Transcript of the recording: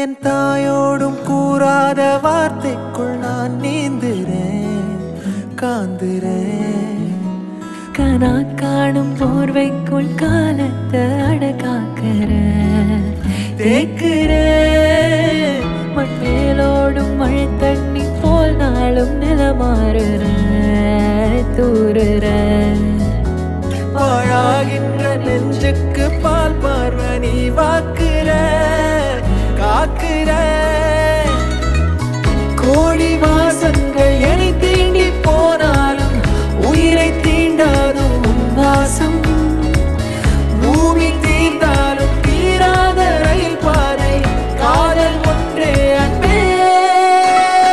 என் தாயோடும் கூறாத வார்த்தைக்குள் நான் நீந்துறேன் காந்துறேன். கனா காணும் போர்வைக்குள் காலத்தை அடக்காக்கிற தேக்குறேன் மண்மேலோடும் மழை தண்ணி போல் நாளும் நிலமாறுற தூறுற பாழாகின்ற நெஞ்சுக்கு